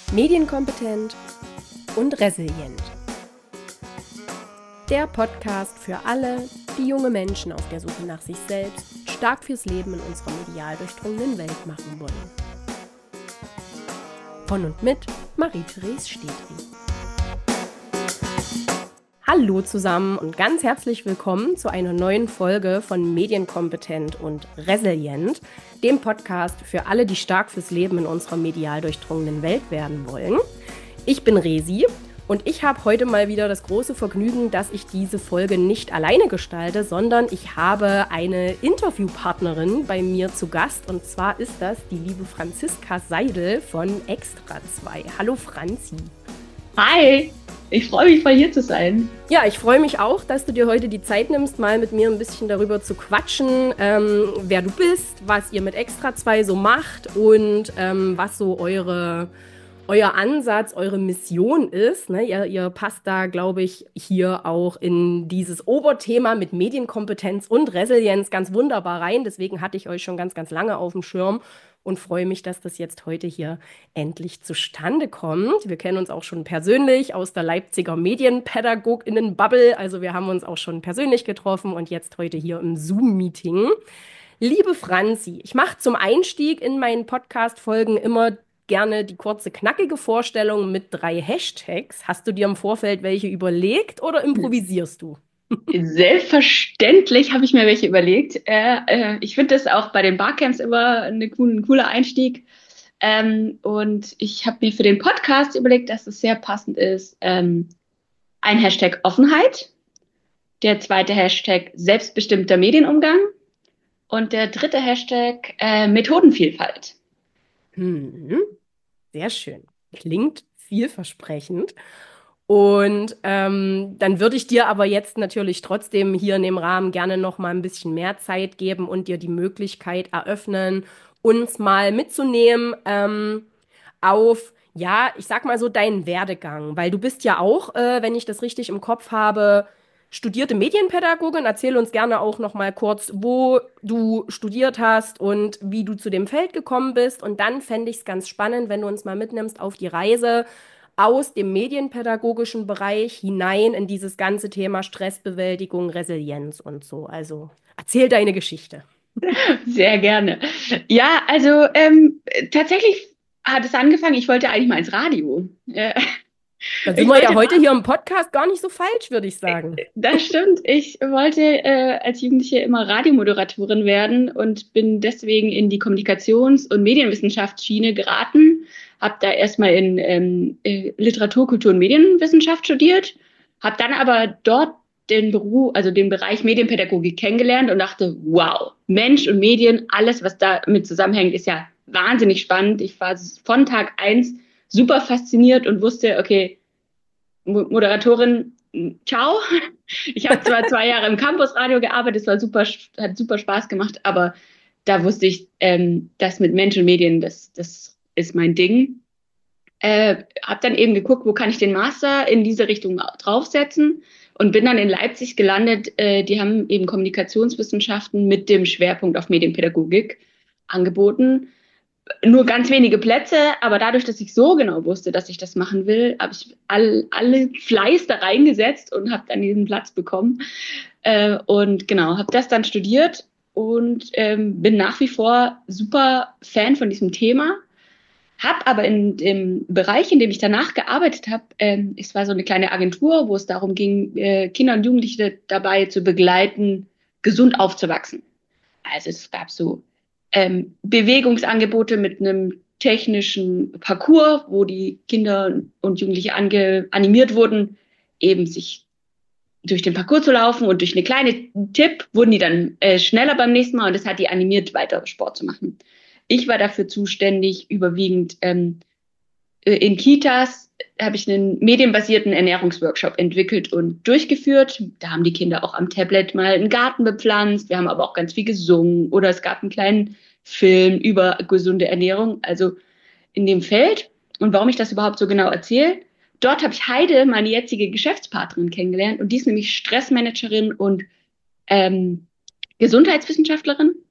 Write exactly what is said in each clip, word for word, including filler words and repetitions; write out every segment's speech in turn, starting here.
Medienkompetent und resilient. Der Podcast für alle, die junge Menschen auf der Suche nach sich selbst stark fürs Leben in unserer medial durchdrungenen Welt machen wollen. Von und mit Marie-Therese Stedring. Hallo zusammen und ganz herzlich willkommen zu einer neuen Folge von Medienkompetent und resilient, dem Podcast für alle, die stark fürs Leben in unserer medial durchdrungenen Welt werden wollen. Ich bin Resi und ich habe heute mal wieder das große Vergnügen, dass ich diese Folge nicht alleine gestalte, sondern ich habe eine Interviewpartnerin bei mir zu Gast, und zwar ist das die liebe Franziska Seidel von Extra zwei. Hallo Franzi. Hi, ich freue mich voll hier zu sein. Ja, ich freue mich auch, dass du dir heute die Zeit nimmst, mal mit mir ein bisschen darüber zu quatschen, ähm, wer du bist, was ihr mit Extra zwei so macht und ähm, was so eure, euer Ansatz, eure Mission ist. Ne? Ihr, ihr passt da, glaube ich, hier auch in dieses Oberthema mit Medienkompetenz und Resilienz ganz wunderbar rein. Deswegen hatte ich euch schon ganz, ganz lange auf dem Schirm und freue mich, dass das jetzt heute hier endlich zustande kommt. Wir kennen uns auch schon persönlich aus der Leipziger MedienpädagogInnen-Bubble. Also wir haben uns auch schon persönlich getroffen und jetzt heute hier im Zoom-Meeting. Liebe Franzi, ich mache zum Einstieg in meinen Podcast-Folgen immer gerne die kurze, knackige Vorstellung mit drei Hashtags. Hast du dir im Vorfeld welche überlegt oder improvisierst du? Selbstverständlich habe ich mir welche überlegt. Äh, äh, ich finde das auch bei den Barcamps immer eine cool, ein cooler Einstieg. Ähm, und ich habe mir für den Podcast überlegt, dass es sehr passend ist. Ähm, ein Hashtag Offenheit, der zweite Hashtag selbstbestimmter Medienumgang und der dritte Hashtag äh, Methodenvielfalt. Hm, sehr schön. Klingt vielversprechend. Und ähm, dann würde ich dir aber jetzt natürlich trotzdem hier in dem Rahmen gerne noch mal ein bisschen mehr Zeit geben und dir die Möglichkeit eröffnen, uns mal mitzunehmen ähm, auf, ja, ich sag mal so deinen Werdegang. Weil du bist ja auch, äh, wenn ich das richtig im Kopf habe, studierte Medienpädagogin. Erzähl uns gerne auch noch mal kurz, wo du studiert hast und wie du zu dem Feld gekommen bist. Und dann fände ich es ganz spannend, wenn du uns mal mitnimmst auf die Reise aus dem medienpädagogischen Bereich hinein in dieses ganze Thema Stressbewältigung, Resilienz und so. Also erzähl deine Geschichte. Sehr gerne. Ja, also ähm, tatsächlich hat es angefangen, ich wollte eigentlich mal ins Radio. Äh, Da sind wir ja heute hier im Podcast gar nicht so falsch, würde ich sagen. Das stimmt. Ich wollte äh, als Jugendliche immer Radiomoderatorin werden und bin deswegen in die Kommunikations- und Medienwissenschaftsschiene geraten. Habe da erstmal in ähm, Literatur, Kultur und Medienwissenschaft studiert, habe dann aber dort den Beruf, also den Bereich Medienpädagogik kennengelernt und dachte, wow, Mensch und Medien, alles, was damit zusammenhängt, ist ja wahnsinnig spannend. Ich war von Tag eins super fasziniert und wusste, okay, Moderatorin, ciao. Ich habe zwar zwei Jahre im Campusradio gearbeitet, es war super, hat super Spaß gemacht, aber da wusste ich, ähm, das mit Mensch und Medien, das, das ist mein Ding. Äh, habe dann eben geguckt, wo kann ich den Master in diese Richtung draufsetzen und bin dann in Leipzig gelandet. Äh, die haben eben Kommunikationswissenschaften mit dem Schwerpunkt auf Medienpädagogik angeboten. Nur ganz wenige Plätze, aber dadurch, dass ich so genau wusste, dass ich das machen will, habe ich all, alle Fleiß da reingesetzt und habe dann diesen Platz bekommen. Äh, und genau, habe das dann studiert und ähm, bin nach wie vor super Fan von diesem Thema. Habe aber in dem Bereich, in dem ich danach gearbeitet habe, ähm, es war so eine kleine Agentur, wo es darum ging, äh, Kinder und Jugendliche dabei zu begleiten, gesund aufzuwachsen. Also es gab so ähm, Bewegungsangebote mit einem technischen Parcours, wo die Kinder und Jugendliche ange animiert wurden, eben sich durch den Parcours zu laufen, und durch eine kleine Tipp wurden die dann äh, schneller beim nächsten Mal, und das hat die animiert, weiter Sport zu machen. Ich war dafür zuständig, überwiegend ähm, in Kitas habe ich einen medienbasierten Ernährungsworkshop entwickelt und durchgeführt. Da haben die Kinder auch am Tablet mal einen Garten bepflanzt. Wir haben aber auch ganz viel gesungen oder es gab einen kleinen Film über gesunde Ernährung, also in dem Feld. Und warum ich das überhaupt so genau erzähle? Dort habe ich Heide, meine jetzige Geschäftspartnerin, kennengelernt, und die ist nämlich Stressmanagerin und ähm, Gesundheitswissenschaftlerin.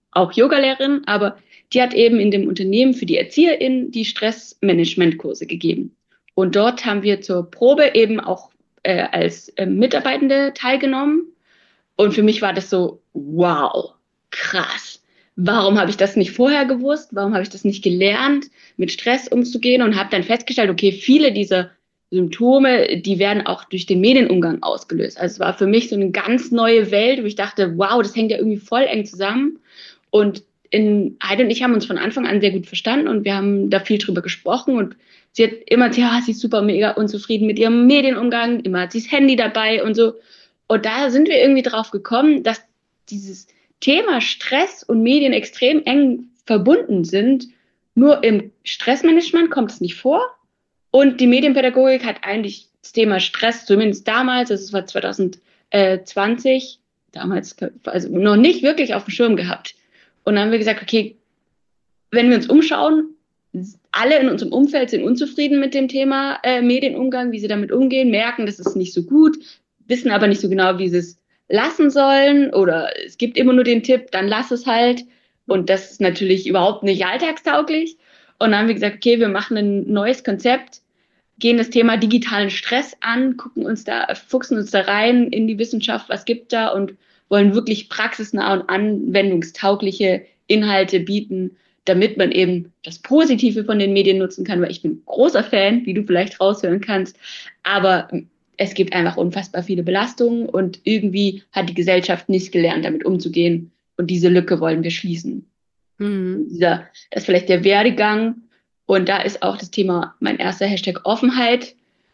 auch Yogalehrerin, aber die hat eben in dem Unternehmen für die ErzieherInnen die Stressmanagementkurse gegeben. Und dort haben wir zur Probe eben auch äh, als äh, Mitarbeitende teilgenommen. Und für mich war das so, wow, krass. Warum habe ich das nicht vorher gewusst? Warum habe ich das nicht gelernt, mit Stress umzugehen? Und habe dann festgestellt, okay, viele dieser Symptome, die werden auch durch den Medienumgang ausgelöst. Also es war für mich so eine ganz neue Welt, wo ich dachte, wow, das hängt ja irgendwie voll eng zusammen. Und in, Heide und ich haben uns von Anfang an sehr gut verstanden und wir haben da viel drüber gesprochen. Und sie hat immer gesagt, ja, sie ist super mega unzufrieden mit ihrem Medienumgang, immer hat sie das Handy dabei und so. Und da sind wir irgendwie drauf gekommen, dass dieses Thema Stress und Medien extrem eng verbunden sind. Nur im Stressmanagement kommt es nicht vor. Und die Medienpädagogik hat eigentlich das Thema Stress, zumindest damals, das war zwanzig zwanzig, damals also noch nicht wirklich auf dem Schirm gehabt. Und dann haben wir gesagt, okay, wenn wir uns umschauen, alle in unserem Umfeld sind unzufrieden mit dem Thema äh, Medienumgang, wie sie damit umgehen, merken, das ist nicht so gut, wissen aber nicht so genau, wie sie es lassen sollen oder es gibt immer nur den Tipp, dann lass es halt. Und das ist natürlich überhaupt nicht alltagstauglich. Und dann haben wir gesagt, okay, wir machen ein neues Konzept, gehen das Thema digitalen Stress an, gucken uns da, fuchsen uns da rein in die Wissenschaft, was gibt da und wollen wirklich praxisnah und anwendungstaugliche Inhalte bieten, damit man eben das Positive von den Medien nutzen kann, weil ich bin großer Fan, wie du vielleicht raushören kannst, aber es gibt einfach unfassbar viele Belastungen und irgendwie hat die Gesellschaft nicht gelernt, damit umzugehen und diese Lücke wollen wir schließen. Mhm. Dieser, das ist vielleicht der Werdegang und da ist auch das Thema, mein erster Hashtag Offenheit,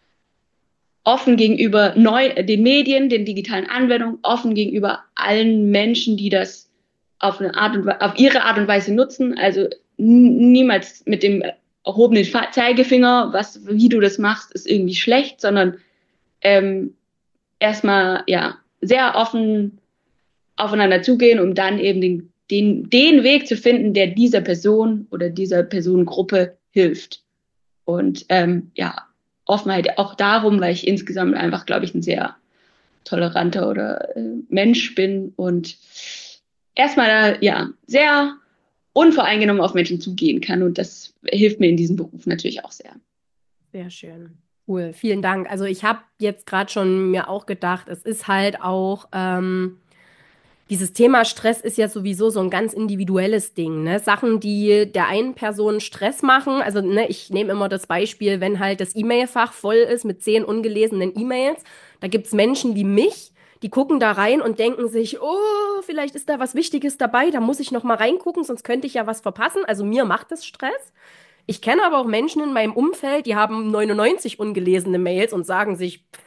offen gegenüber neu, den Medien, den digitalen Anwendungen, offen gegenüber allen Menschen, die das auf eine Art und auf ihre Art und Weise nutzen. Also niemals mit dem erhobenen Zeigefinger, was, wie du das machst, ist irgendwie schlecht, sondern ähm, erstmal ja sehr offen aufeinander zugehen, um dann eben den, den, den Weg zu finden, der dieser Person oder dieser Personengruppe hilft. Und ähm, ja, Offenheit auch darum, weil ich insgesamt einfach, glaube ich, ein sehr toleranter oder äh, Mensch bin und erstmal ja sehr unvoreingenommen auf Menschen zugehen kann. Und das hilft mir in diesem Beruf natürlich auch sehr. Sehr schön. Cool, vielen Dank. Also ich habe jetzt gerade schon mir auch gedacht, es ist halt auch, ähm, dieses Thema Stress ist ja sowieso so ein ganz individuelles Ding, ne? Sachen, die der einen Person Stress machen, also ne, ich nehme immer das Beispiel, wenn halt das E-Mail-Fach voll ist mit zehn ungelesenen E-Mails, da gibt's Menschen wie mich, die gucken da rein und denken sich, oh, vielleicht ist da was Wichtiges dabei, da muss ich noch mal reingucken, sonst könnte ich ja was verpassen. Also mir macht das Stress. Ich kenne aber auch Menschen in meinem Umfeld, die haben neunundneunzig ungelesene Mails und sagen sich, pff,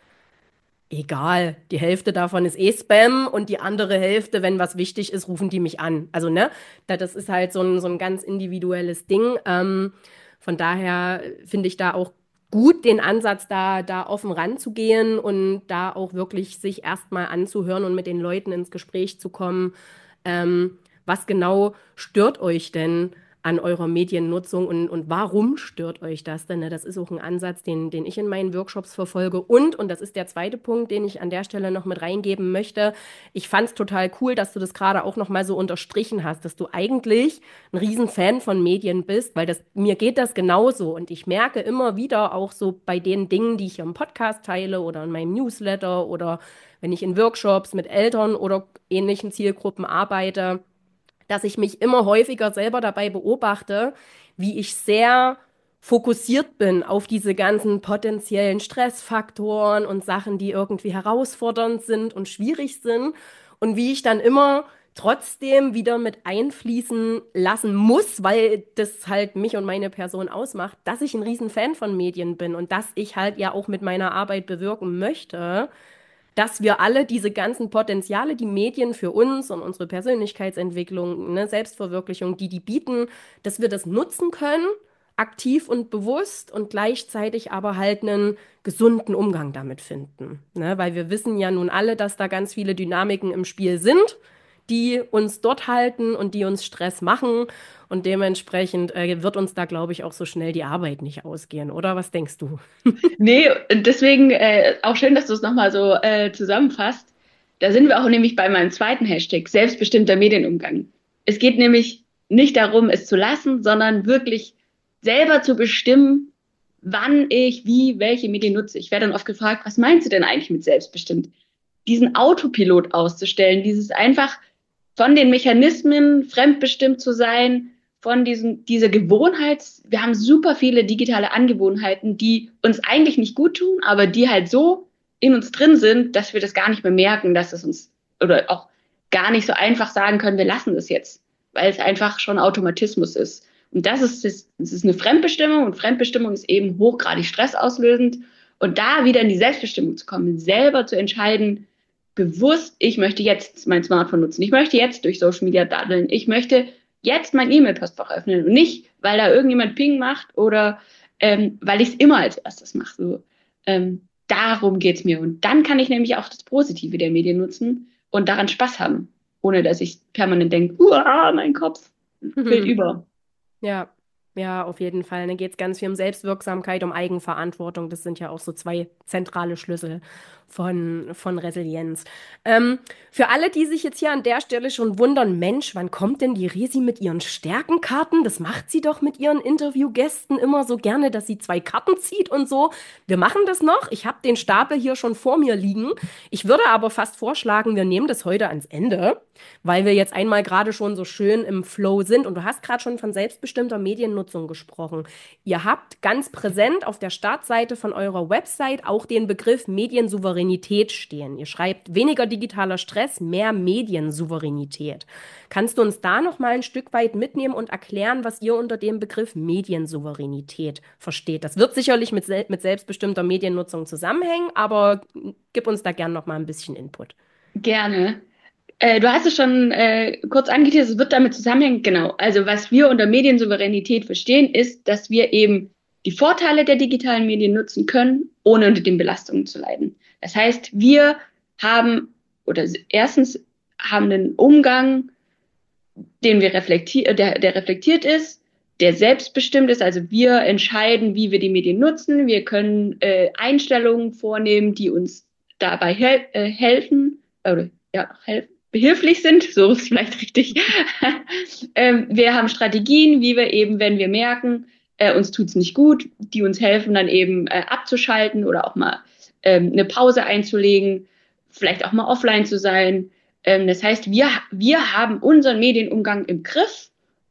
egal, die Hälfte davon ist eh Spam und die andere Hälfte, wenn was wichtig ist, rufen die mich an. Also, ne, das ist halt so ein, so ein ganz individuelles Ding. Ähm, von daher finde ich da auch gut den Ansatz, da, da offen ranzugehen und da auch wirklich sich erstmal anzuhören und mit den Leuten ins Gespräch zu kommen. Ähm, was genau stört euch denn an eurer Mediennutzung und, und warum stört euch das denn? Ne? Das ist auch ein Ansatz, den, den ich in meinen Workshops verfolge. Und, und das ist der zweite Punkt, den ich an der Stelle noch mit reingeben möchte, ich fand es total cool, dass du das gerade auch noch mal so unterstrichen hast, dass du eigentlich ein Riesenfan von Medien bist, weil das, mir geht das genauso. Und ich merke immer wieder auch so bei den Dingen, die ich hier im Podcast teile oder in meinem Newsletter oder wenn ich in Workshops mit Eltern oder ähnlichen Zielgruppen arbeite, dass ich mich immer häufiger selber dabei beobachte, wie ich sehr fokussiert bin auf diese ganzen potenziellen Stressfaktoren und Sachen, die irgendwie herausfordernd sind und schwierig sind und wie ich dann immer trotzdem wieder mit einfließen lassen muss, weil das halt mich und meine Person ausmacht, dass ich ein Riesenfan von Medien bin und dass ich halt ja auch mit meiner Arbeit bewirken möchte, dass wir alle diese ganzen Potenziale, die Medien für uns und unsere Persönlichkeitsentwicklung, ne, Selbstverwirklichung, die die bieten, dass wir das nutzen können, aktiv und bewusst und gleichzeitig aber halt einen gesunden Umgang damit finden. Ne? Weil wir wissen ja nun alle, dass da ganz viele Dynamiken im Spiel sind, die uns dort halten und die uns Stress machen. Und dementsprechend äh, wird uns da, glaube ich, auch so schnell die Arbeit nicht ausgehen, oder? Was denkst du? Nee, deswegen äh, auch schön, dass du es nochmal so äh, zusammenfasst. Da sind wir auch nämlich bei meinem zweiten Hashtag, selbstbestimmter Medienumgang. Es geht nämlich nicht darum, es zu lassen, sondern wirklich selber zu bestimmen, wann ich wie welche Medien nutze. Ich werde dann oft gefragt, was meinst du denn eigentlich mit selbstbestimmt? Diesen Autopilot auszustellen, dieses einfach von den Mechanismen fremdbestimmt zu sein, von diesen, diese Gewohnheit. Wir haben super viele digitale Angewohnheiten, die uns eigentlich nicht gut tun, aber die halt so in uns drin sind, dass wir das gar nicht mehr merken, dass es uns oder auch gar nicht so einfach sagen können, wir lassen das jetzt, weil es einfach schon Automatismus ist. Und das ist, das, das ist eine Fremdbestimmung und Fremdbestimmung ist eben hochgradig stressauslösend. Und da wieder in die Selbstbestimmung zu kommen, selber zu entscheiden, bewusst, ich möchte jetzt mein Smartphone nutzen, ich möchte jetzt durch Social Media daddeln, ich möchte jetzt mein E-Mail-Postfach öffnen und nicht, weil da irgendjemand Ping macht oder ähm, weil ich es immer als erstes mache. So, ähm, darum geht's mir. Und dann kann ich nämlich auch das Positive der Medien nutzen und daran Spaß haben, ohne dass ich permanent denke, uah, mein Kopf fällt über. Ja, ja, auf jeden Fall. Dann geht es ganz viel um Selbstwirksamkeit, um Eigenverantwortung. Das sind ja auch so zwei zentrale Schlüssel von, von Resilienz. Ähm, für alle, die sich jetzt hier an der Stelle schon wundern, Mensch, wann kommt denn die Resi mit ihren Stärkenkarten? Das macht sie doch mit ihren Interviewgästen immer so gerne, dass sie zwei Karten zieht und so. Wir machen das noch. Ich habe den Stapel hier schon vor mir liegen. Ich würde aber fast vorschlagen, wir nehmen das heute ans Ende, weil wir jetzt einmal gerade schon so schön im Flow sind. Und du hast gerade schon von selbstbestimmter Mediennutzung gesprochen. Ihr habt ganz präsent auf der Startseite von eurer Website auch den Begriff Mediensouveränität stehen. Ihr schreibt weniger digitaler Stress, mehr Mediensouveränität. Kannst du uns da noch mal ein Stück weit mitnehmen und erklären, was ihr unter dem Begriff Mediensouveränität versteht? Das wird sicherlich mit, sel mit selbstbestimmter Mediennutzung zusammenhängen, aber gib uns da gern noch mal ein bisschen Input. Gerne. Äh, du hast es schon äh, kurz angeteasert, es wird damit zusammenhängen. Genau. Also was wir unter Mediensouveränität verstehen, ist, dass wir eben die Vorteile der digitalen Medien nutzen können, ohne unter den Belastungen zu leiden. Das heißt, wir haben oder erstens haben einen Umgang, den wir reflektieren, der, der reflektiert ist, der selbstbestimmt ist. Also wir entscheiden, wie wir die Medien nutzen. Wir können äh, Einstellungen vornehmen, die uns dabei hel äh, helfen, oder ja, helfen behilflich sind, so ist vielleicht richtig. ähm, wir haben Strategien, wie wir eben, wenn wir merken, äh, uns tut's nicht gut, die uns helfen, dann eben äh, abzuschalten oder auch mal ähm, eine Pause einzulegen, vielleicht auch mal offline zu sein. Ähm, das heißt, wir, wir haben unseren Medienumgang im Griff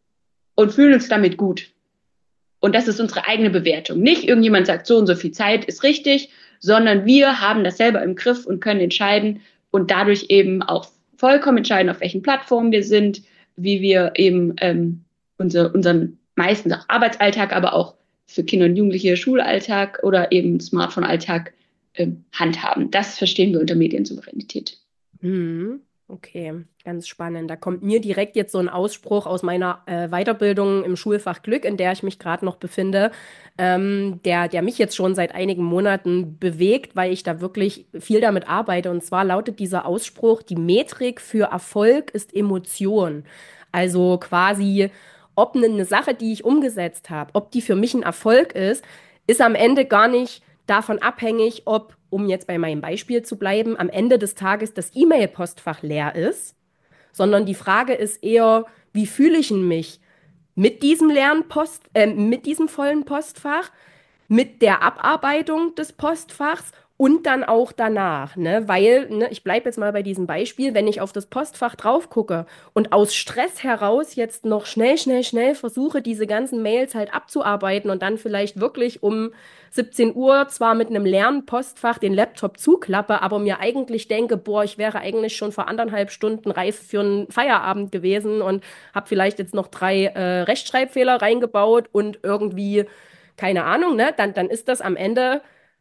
und fühlen uns damit gut. Und das ist unsere eigene Bewertung. Nicht irgendjemand sagt, so und so viel Zeit ist richtig, sondern wir haben das selber im Griff und können entscheiden und dadurch eben auch vollkommen entscheiden, auf welchen Plattformen wir sind, wie wir eben ähm, unser, unseren meistens auch Arbeitsalltag, aber auch für Kinder und Jugendliche Schulalltag oder eben Smartphone-Alltag ähm, handhaben. Das verstehen wir unter Mediensouveränität. Hm, okay, ganz spannend. Da kommt mir direkt jetzt so ein Ausspruch aus meiner äh, Weiterbildung im Schulfach Glück, in der ich mich gerade noch befinde, ähm, der, der mich jetzt schon seit einigen Monaten bewegt, weil ich da wirklich viel damit arbeite. Und zwar lautet dieser Ausspruch, die Metrik für Erfolg ist Emotion. Also quasi, ob eine eine Sache, die ich umgesetzt habe, ob die für mich ein Erfolg ist, ist am Ende gar nicht davon abhängig, ob, um jetzt bei meinem Beispiel zu bleiben, am Ende des Tages das E-Mail-Postfach leer ist, sondern die Frage ist eher, wie fühle ich mich mit diesem leeren Post, äh, mit diesem vollen Postfach, mit der Abarbeitung des Postfachs und dann auch danach, ne? Weil, ne, ich bleibe jetzt mal bei diesem Beispiel, wenn ich auf das Postfach drauf gucke und aus Stress heraus jetzt noch schnell, schnell, schnell versuche, diese ganzen Mails halt abzuarbeiten und dann vielleicht wirklich um siebzehn Uhr zwar mit einem leeren Postfach den Laptop zuklappe, aber mir eigentlich denke, boah, ich wäre eigentlich schon vor anderthalb Stunden reif für einen Feierabend gewesen und habe vielleicht jetzt noch drei äh, Rechtschreibfehler reingebaut und irgendwie keine Ahnung, ne? Dann, dann ist das am Ende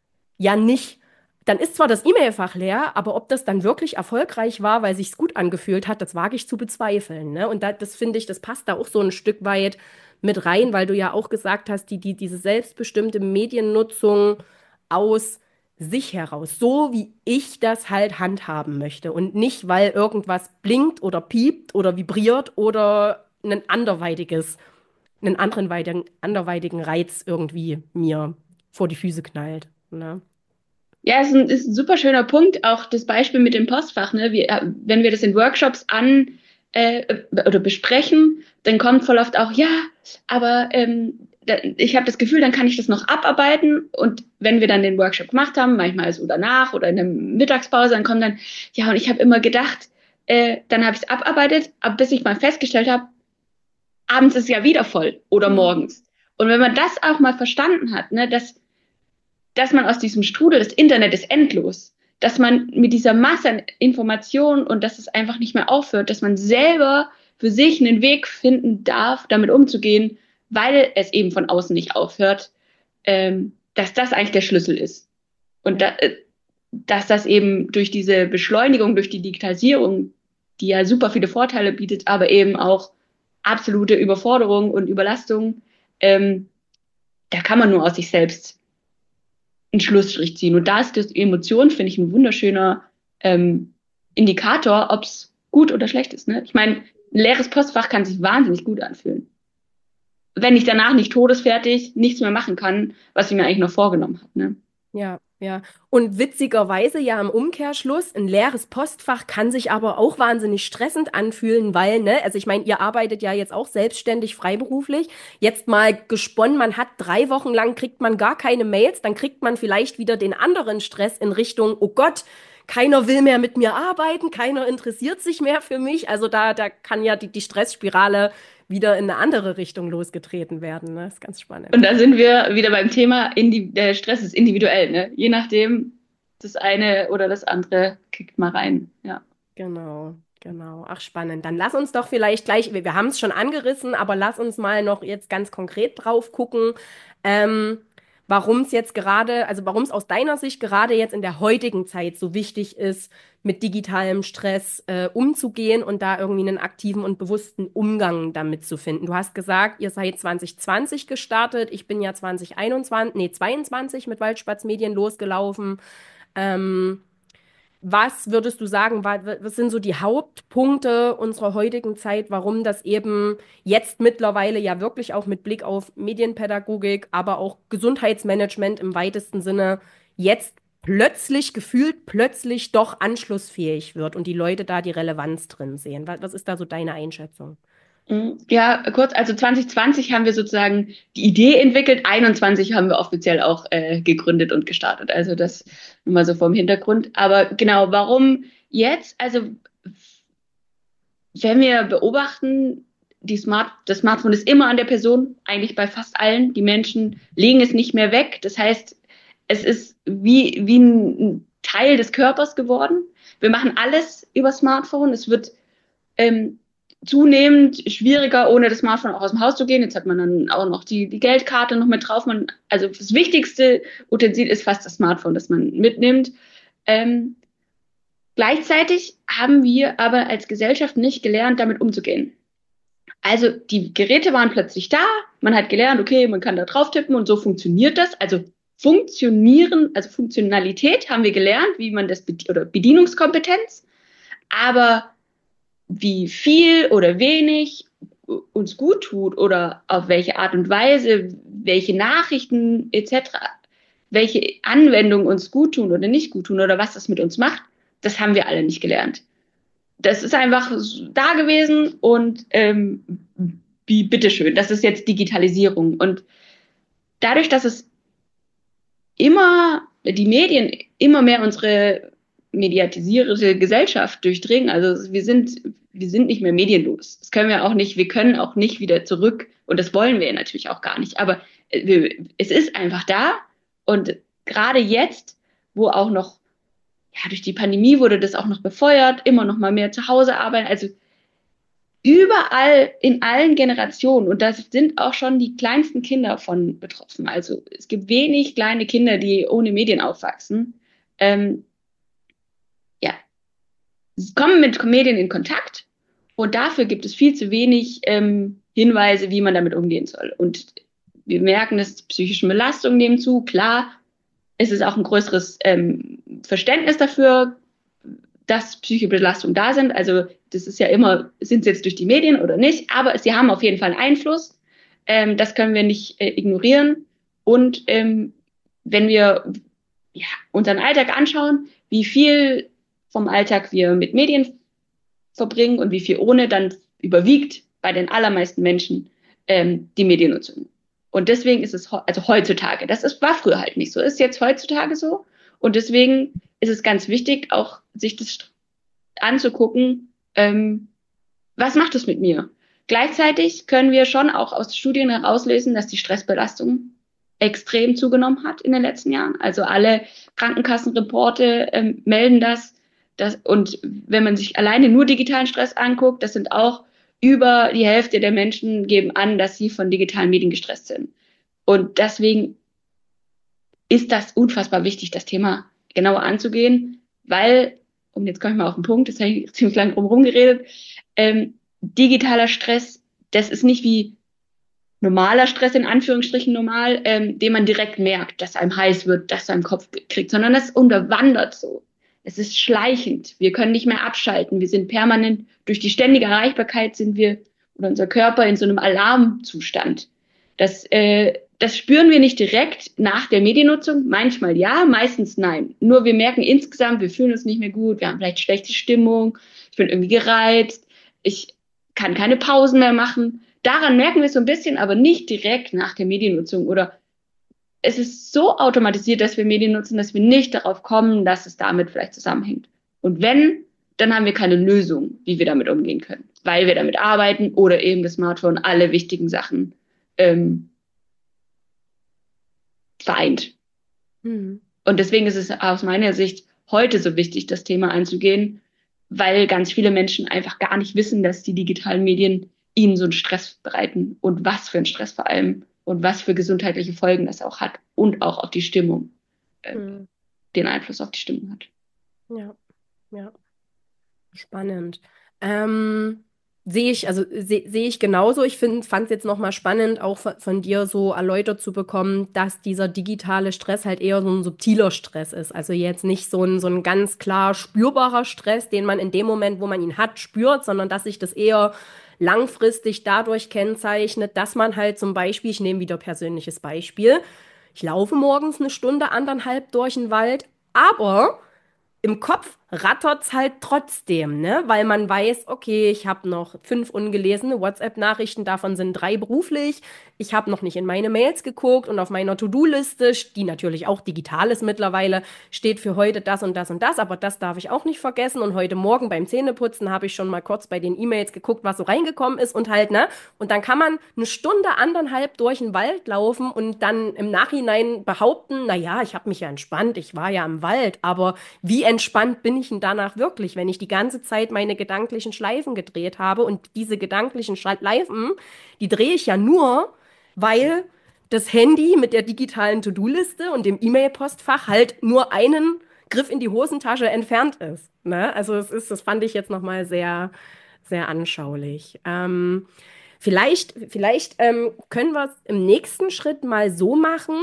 ja nicht. Dann ist zwar das E-Mail-Fach leer, aber ob das dann wirklich erfolgreich war, weil sich's gut angefühlt hat, das wage ich zu bezweifeln, ne? Und da, das finde ich, das passt da auch so ein Stück weit mit rein, weil du ja auch gesagt hast, die, die, diese selbstbestimmte Mediennutzung aus sich heraus, so wie ich das halt handhaben möchte und nicht, weil irgendwas blinkt oder piept oder vibriert oder ein anderweitiges einen anderen weitigen, anderweitigen Reiz irgendwie mir vor die Füße knallt. Ne? Ja, es ist ein, ist ein super schöner Punkt, auch das Beispiel mit dem Postfach. Ne? Wir, äh, wenn wir das in Workshops an, äh, oder besprechen, dann kommt voll oft auch, ja, aber ähm, da, ich habe das Gefühl, dann kann ich das noch abarbeiten. Und wenn wir dann den Workshop gemacht haben, manchmal so danach oder in der Mittagspause, dann kommt dann, ja, und ich habe immer gedacht, äh, dann habe ich es abarbeitet, aber bis ich mal festgestellt habe, abends ist es ja wieder voll oder morgens. Und wenn man das auch mal verstanden hat, ne, dass, dass man aus diesem Strudel, das Internet ist endlos, dass man mit dieser Masse an Informationen und dass es einfach nicht mehr aufhört, dass man selber für sich einen Weg finden darf, damit umzugehen, weil es eben von außen nicht aufhört, ähm, dass das eigentlich der Schlüssel ist. Und da, äh, dass das eben durch diese Beschleunigung, durch die Digitalisierung, die ja super viele Vorteile bietet, aber eben auch absolute Überforderung und Überlastung, ähm, da kann man nur aus sich selbst einen Schlussstrich ziehen. Und da ist das Emotion, finde ich, ein wunderschöner ähm, Indikator, ob es gut oder schlecht ist. Ne? Ich meine, ein leeres Postfach kann sich wahnsinnig gut anfühlen. Wenn ich danach nicht todesfertig nichts mehr machen kann, was ich mir eigentlich noch vorgenommen habe. Ne? Ja, ja. Und witzigerweise ja im Umkehrschluss, ein leeres Postfach kann sich aber auch wahnsinnig stressend anfühlen, weil, ne, also ich meine, ihr arbeitet ja jetzt auch selbstständig, freiberuflich. Jetzt mal gesponnen, man hat drei Wochen lang, kriegt man gar keine Mails, dann kriegt man vielleicht wieder den anderen Stress in Richtung, oh Gott, keiner will mehr mit mir arbeiten, keiner interessiert sich mehr für mich. Also da, da kann ja die, die Stressspirale wieder in eine andere Richtung losgetreten werden. Ne? Das ist ganz spannend. Und da sind wir wieder beim Thema, indi der Stress ist individuell, ne? Je nachdem, das eine oder das andere kickt mal rein. Ja. Genau, genau. Ach, spannend. Dann lass uns doch vielleicht gleich, wir, wir haben es schon angerissen, aber lass uns mal noch jetzt ganz konkret drauf gucken, ähm, warum es jetzt gerade, also warum es aus deiner Sicht gerade jetzt in der heutigen Zeit so wichtig ist, mit digitalem Stress äh, umzugehen und da irgendwie einen aktiven und bewussten Umgang damit zu finden. Du hast gesagt, ihr seid zwanzig zwanzig gestartet, ich bin ja zwanzig einundzwanzig, nee, zweiundzwanzig mit Waldspatz Medien losgelaufen. Ähm, Was würdest du sagen, wa- was sind so die Hauptpunkte unserer heutigen Zeit, warum das eben jetzt mittlerweile ja wirklich auch mit Blick auf Medienpädagogik, aber auch Gesundheitsmanagement im weitesten Sinne jetzt plötzlich, gefühlt plötzlich doch anschlussfähig wird und die Leute da die Relevanz drin sehen? Was, was ist da so deine Einschätzung? Mhm. Ja, kurz, also zwanzig zwanzig haben wir sozusagen die Idee entwickelt, einundzwanzig haben wir offiziell auch äh, gegründet und gestartet. Also das nur mal so vom Hintergrund. Aber genau, warum jetzt? Also wenn wir beobachten, die Smart, das Smartphone ist immer an der Person, eigentlich bei fast allen. Die Menschen legen es nicht mehr weg. Das heißt, es ist wie, wie ein Teil des Körpers geworden. Wir machen alles über Smartphone. Es wird ähm, zunehmend schwieriger, ohne das Smartphone auch aus dem Haus zu gehen. Jetzt hat man dann auch noch die, die Geldkarte noch mit drauf. Man, also das wichtigste Utensil ist fast das Smartphone, das man mitnimmt. Ähm, Gleichzeitig haben wir aber als Gesellschaft nicht gelernt, damit umzugehen. Also die Geräte waren plötzlich da, man hat gelernt, okay, man kann da drauf tippen und so funktioniert das. Also funktionieren, also Funktionalität haben wir gelernt, wie man das bedient, oder Bedienungskompetenz, aber wie viel oder wenig uns gut tut oder auf welche Art und Weise, welche Nachrichten et cetera, welche Anwendungen uns gut tun oder nicht gut tun oder was das mit uns macht, das haben wir alle nicht gelernt. Das ist einfach da gewesen und ähm, wie bitteschön, das ist jetzt Digitalisierung. Und dadurch, dass es immer die Medien immer mehr unsere mediatisierte Gesellschaft durchdringen, also wir sind, wir sind nicht mehr medienlos. Das können wir auch nicht, wir können auch nicht wieder zurück und das wollen wir natürlich auch gar nicht. Aber wir, es ist einfach da und gerade jetzt, wo auch noch ja, durch die Pandemie wurde das auch noch befeuert, immer noch mal mehr zu Hause arbeiten. Also überall in allen Generationen und da sind auch schon die kleinsten Kinder von betroffen. Also es gibt wenig kleine Kinder, die ohne Medien aufwachsen. Ähm, ja, sie kommen mit Medien in Kontakt und dafür gibt es viel zu wenig ähm, Hinweise, wie man damit umgehen soll. Und wir merken, dass die psychischen Belastungen nehmen zu. Klar, es ist auch ein größeres ähm, Verständnis dafür, dass psychische Belastungen da sind. Also das ist ja immer, sind es jetzt durch die Medien oder nicht, aber sie haben auf jeden Fall einen Einfluss. Ähm, das können wir nicht äh, ignorieren. Und ähm, wenn wir ja, unseren Alltag anschauen, wie viel vom Alltag wir mit Medien verbringen und wie viel ohne, dann überwiegt bei den allermeisten Menschen ähm, die Mediennutzung. Und deswegen ist es, also heutzutage, das ist, war früher halt nicht so, ist jetzt heutzutage so. Und deswegen ist es ganz wichtig, auch sich das anzugucken, ähm, was macht es mit mir? Gleichzeitig können wir schon auch aus Studien herauslesen, dass die Stressbelastung extrem zugenommen hat in den letzten Jahren. Also alle Krankenkassenreporte ähm, melden das, das. Und wenn man sich alleine nur digitalen Stress anguckt, das sind auch über die Hälfte der Menschen geben an, dass sie von digitalen Medien gestresst sind. Und deswegen ist das unfassbar wichtig, das Thema genauer anzugehen, weil, und jetzt komme ich mal auf den Punkt, das habe ich ziemlich lange drum geredet, ähm, digitaler Stress, das ist nicht wie normaler Stress, in Anführungsstrichen normal, ähm, den man direkt merkt, dass einem heiß wird, dass einem Kopf kriegt, sondern das unterwandert so. Es ist schleichend. Wir können nicht mehr abschalten. Wir sind permanent, durch die ständige Erreichbarkeit sind wir, oder unser Körper in so einem Alarmzustand. Das, äh, das spüren wir nicht direkt nach der Mediennutzung. Manchmal ja, meistens nein. Nur wir merken insgesamt, wir fühlen uns nicht mehr gut, wir haben vielleicht schlechte Stimmung, ich bin irgendwie gereizt, ich kann keine Pausen mehr machen. Daran merken wir es so ein bisschen, aber nicht direkt nach der Mediennutzung. Oder es ist so automatisiert, dass wir Medien nutzen, dass wir nicht darauf kommen, dass es damit vielleicht zusammenhängt. Und wenn, dann haben wir keine Lösung, wie wir damit umgehen können, weil wir damit arbeiten oder eben das Smartphone alle wichtigen Sachen ähm, vereint. Mhm. Und deswegen ist es aus meiner Sicht heute so wichtig, das Thema anzugehen, weil ganz viele Menschen einfach gar nicht wissen, dass die digitalen Medien ihnen so einen Stress bereiten und was für einen Stress vor allem und was für gesundheitliche Folgen das auch hat und auch auf die Stimmung, äh, mhm. den Einfluss auf die Stimmung hat. Ja, ja. Spannend. Ähm, sehe ich, also sehe seh ich genauso. Ich fand es jetzt nochmal spannend, auch von, von dir so erläutert zu bekommen, dass dieser digitale Stress halt eher so ein subtiler Stress ist. Also jetzt nicht so ein, so ein ganz klar spürbarer Stress, den man in dem Moment, wo man ihn hat, spürt, sondern dass sich das eher langfristig dadurch kennzeichnet, dass man halt zum Beispiel, ich nehme wieder persönliches Beispiel, ich laufe morgens eine Stunde, anderthalb durch den Wald, aber im Kopf rattert's halt trotzdem, ne? Weil man weiß, okay, ich habe noch fünf ungelesene WhatsApp-Nachrichten, davon sind drei beruflich. Ich habe noch nicht in meine Mails geguckt und auf meiner To-Do-Liste, die natürlich auch digital ist mittlerweile, steht für heute das und das und das, aber das darf ich auch nicht vergessen. Und heute Morgen beim Zähneputzen habe ich schon mal kurz bei den E-Mails geguckt, was so reingekommen ist und halt, ne? Und dann kann man eine Stunde, anderthalb durch den Wald laufen und dann im Nachhinein behaupten, na ja, ich habe mich ja entspannt, ich war ja im Wald, aber wie entspannt bin ich denn danach wirklich, wenn ich die ganze Zeit meine gedanklichen Schleifen gedreht habe? Und diese gedanklichen Schleifen, die drehe ich ja nur, weil das Handy mit der digitalen To-Do-Liste und dem E-Mail-Postfach halt nur einen Griff in die Hosentasche entfernt ist. Ne? Also es ist, das fand ich jetzt nochmal sehr, sehr anschaulich. Ähm, vielleicht vielleicht ähm, können wir es im nächsten Schritt mal so machen,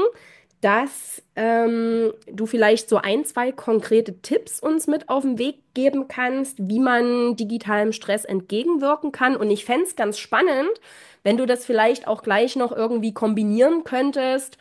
dass ähm, du vielleicht so ein, zwei konkrete Tipps uns mit auf den Weg geben kannst, wie man digitalem Stress entgegenwirken kann. Und ich fände es ganz spannend, wenn du das vielleicht auch gleich noch irgendwie kombinieren könntest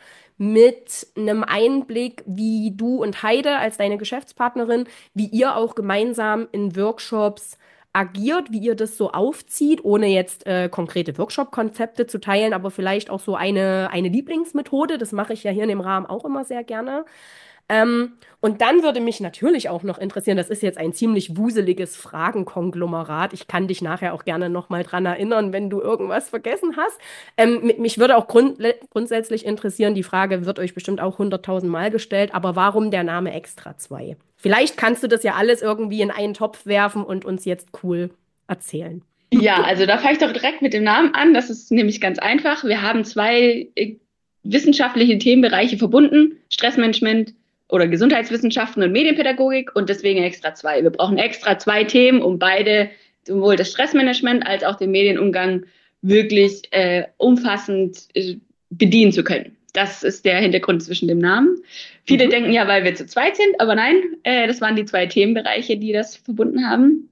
mit einem Einblick, wie du und Heide als deine Geschäftspartnerin, wie ihr auch gemeinsam in Workshops agiert, wie ihr das so aufzieht, ohne jetzt äh, konkrete Workshop-Konzepte zu teilen, aber vielleicht auch so eine, eine Lieblingsmethode. Das mache ich ja hier in dem Rahmen auch immer sehr gerne. Ähm, und dann würde mich natürlich auch noch interessieren, das ist jetzt ein ziemlich wuseliges Fragenkonglomerat. Ich kann dich nachher auch gerne nochmal dran erinnern, wenn du irgendwas vergessen hast. Ähm, mi- mich würde auch grund grundsätzlich interessieren, die Frage wird euch bestimmt auch hunderttausend Mal gestellt, aber warum der Name Extra zwei? Vielleicht kannst du das ja alles irgendwie in einen Topf werfen und uns jetzt cool erzählen. Ja, also da fange ich doch direkt mit dem Namen an. Das ist nämlich ganz einfach. Wir haben zwei äh, wissenschaftliche Themenbereiche verbunden: Stressmanagement oder Gesundheitswissenschaften und Medienpädagogik, und deswegen extra zwei. Wir brauchen extra zwei Themen, um beide, sowohl das Stressmanagement als auch den Medienumgang, wirklich äh, umfassend äh, bedienen zu können. Das ist der Hintergrund zwischen dem Namen. Viele mhm. denken ja, weil wir zu zweit sind, aber nein, äh, das waren die zwei Themenbereiche, die das verbunden haben.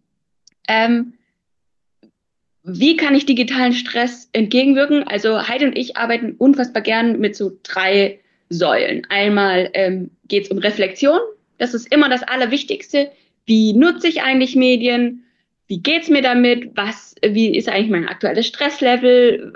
Ähm, Wie kann ich digitalen Stress entgegenwirken? Also Heidi und ich arbeiten unfassbar gern mit so drei Säulen. Einmal ähm, geht es um Reflexion. Das ist immer das Allerwichtigste. Wie nutze ich eigentlich Medien? wie geht's mir damit? Was, wie ist eigentlich mein aktuelles Stresslevel?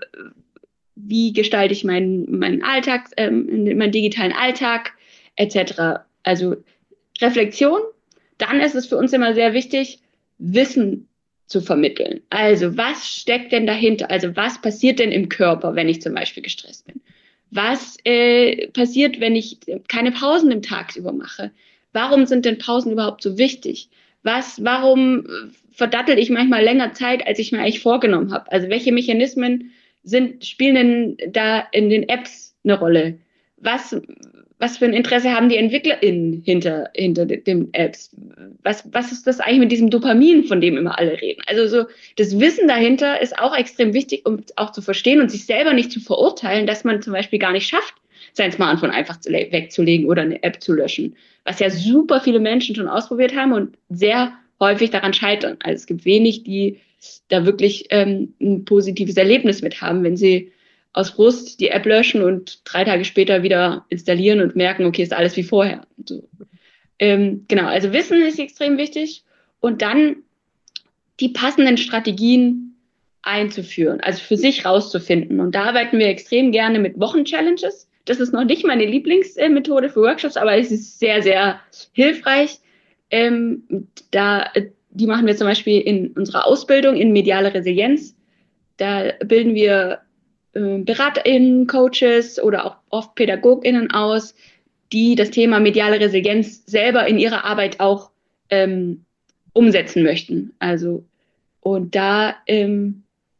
Wie gestalte ich meinen, meinen Alltag, ähm, meinen digitalen Alltag, et cetera. Also Reflexion. Dann ist es für uns immer sehr wichtig, Wissen zu vermitteln. Also was steckt denn dahinter? Also was passiert denn im Körper, wenn ich zum Beispiel gestresst bin? Was äh, passiert, wenn ich keine Pausen im Tagsüber mache? Warum sind denn Pausen überhaupt so wichtig? Was, warum verdattel ich manchmal länger Zeit, als ich mir eigentlich vorgenommen habe? Also welche Mechanismen sind, spielen denn da in den Apps eine Rolle? Was, was für ein Interesse haben die EntwicklerInnen hinter, hinter den Apps? Was, was ist das eigentlich mit diesem Dopamin, von dem immer alle reden? Also so, das Wissen dahinter ist auch extrem wichtig, um auch zu verstehen und sich selber nicht zu verurteilen, dass man zum Beispiel gar nicht schafft, sein Smartphone einfach zu, wegzulegen oder eine App zu löschen. Was ja super viele Menschen schon ausprobiert haben und sehr häufig daran scheitern. Also es gibt wenig, die da wirklich ähm, ein positives Erlebnis mit haben, wenn sie aus Frust die App löschen und drei Tage später wieder installieren und merken, okay, ist alles wie vorher. So. Ähm, genau, also Wissen ist extrem wichtig und dann die passenden Strategien einzuführen, also für sich rauszufinden. Und da arbeiten wir extrem gerne mit Wochenchallenges. Das ist noch nicht meine Lieblingsmethode für Workshops, aber es ist sehr, sehr hilfreich. Ähm, da, die machen wir zum Beispiel in unserer Ausbildung in mediale Resilienz. Da bilden wir äh, BeraterInnen, Coaches oder auch oft PädagogInnen aus, die das Thema mediale Resilienz selber in ihrer Arbeit auch ähm, umsetzen möchten. Also, und da ähm,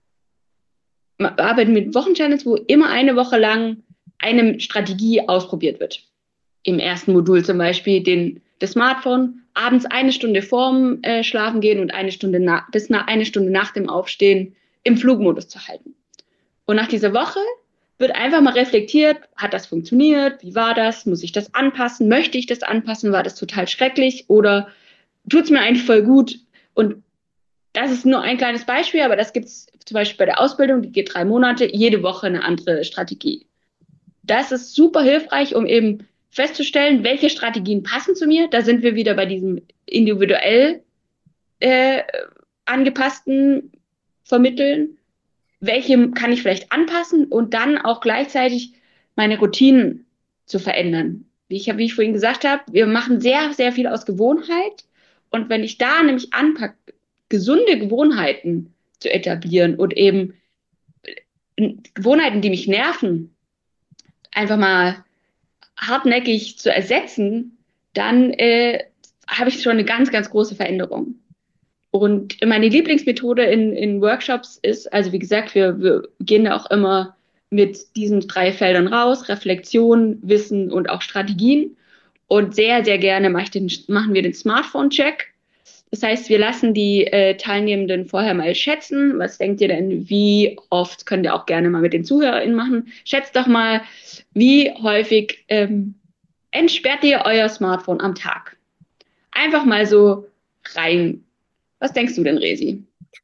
arbeiten wir mit Wochenchallenges, wo immer eine Woche lang eine Strategie ausprobiert wird. Im ersten Modul zum Beispiel den, das Smartphone abends eine Stunde vorm äh, Schlafen gehen und eine Stunde na, bis na, eine Stunde nach dem Aufstehen im Flugmodus zu halten. Und nach dieser Woche wird einfach mal reflektiert, hat das funktioniert, wie war das, muss ich das anpassen, möchte ich das anpassen, war das total schrecklich oder tut es mir eigentlich voll gut? Und das ist nur ein kleines Beispiel, aber das gibt es zum Beispiel bei der Ausbildung, die geht drei Monate, jede Woche eine andere Strategie. Das ist super hilfreich, um eben festzustellen, welche Strategien passen zu mir. Da sind wir wieder bei diesem individuell äh, angepassten Vermitteln. Welche kann ich vielleicht anpassen und dann auch gleichzeitig meine Routinen zu verändern. Wie ich, wie ich vorhin gesagt habe, wir machen sehr, sehr viel aus Gewohnheit. Und wenn ich da nämlich anpacke, gesunde Gewohnheiten zu etablieren und eben Gewohnheiten, die mich nerven, einfach mal hartnäckig zu ersetzen, dann äh, habe ich schon eine ganz, ganz große Veränderung. Und meine Lieblingsmethode in, in Workshops ist, also wie gesagt, wir, wir gehen da auch immer mit diesen drei Feldern raus, Reflexion, Wissen und auch Strategien. Und sehr, sehr gerne mach ich den, machen wir den Smartphone-Check. Das heißt, wir lassen die äh, Teilnehmenden vorher mal schätzen. Was denkt ihr denn, wie oft, könnt ihr auch gerne mal mit den ZuhörerInnen machen, schätzt doch mal, wie häufig ähm, entsperrt ihr euer Smartphone am Tag? Einfach mal so rein. Was denkst du denn, Resi?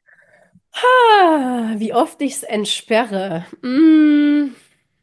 Ah, wie oft ich es entsperre. Mm,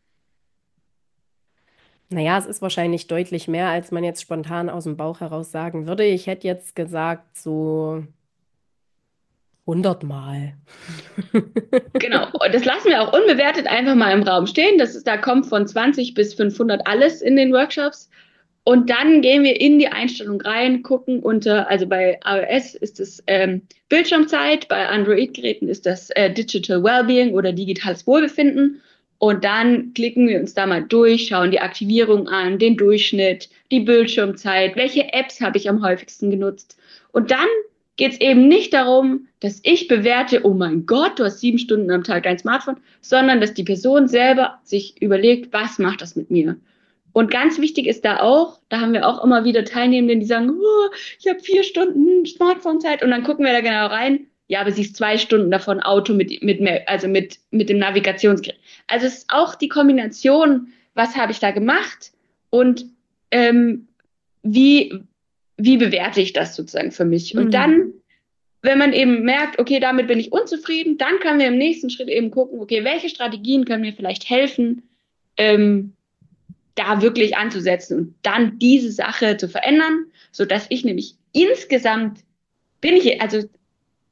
naja, es ist wahrscheinlich deutlich mehr, als man jetzt spontan aus dem Bauch heraus sagen würde. Ich hätte jetzt gesagt, so hundert Mal. Genau, und das lassen wir auch unbewertet einfach mal im Raum stehen. Das ist, da kommt von zwanzig bis fünfhundert alles in den Workshops. Und dann gehen wir in die Einstellung rein, gucken unter, also bei iOS ist es ähm, Bildschirmzeit, bei Android-Geräten ist das äh, Digital Wellbeing oder digitales Wohlbefinden. Und dann klicken wir uns da mal durch, schauen die Aktivierung an, den Durchschnitt, die Bildschirmzeit, welche Apps habe ich am häufigsten genutzt. Und dann geht es eben nicht darum, dass ich bewerte, oh mein Gott, du hast sieben Stunden am Tag dein Smartphone, sondern dass die Person selber sich überlegt, was macht das mit mir? Und ganz wichtig ist da auch, da haben wir auch immer wieder Teilnehmende, die sagen, oh, ich habe vier Stunden Smartphone-Zeit und dann gucken wir da genau rein. Ja, aber sie ist zwei Stunden davon Auto mit, mit, also mit, mit dem Navigationsgerät. Also es ist auch die Kombination, was habe ich da gemacht und ähm, wie, wie bewerte ich das sozusagen für mich? Und dann, wenn man eben merkt, okay, damit bin ich unzufrieden, dann können wir im nächsten Schritt eben gucken, okay, welche Strategien können mir vielleicht helfen, ähm, da wirklich anzusetzen und dann diese Sache zu verändern, so dass ich nämlich insgesamt bin ich, also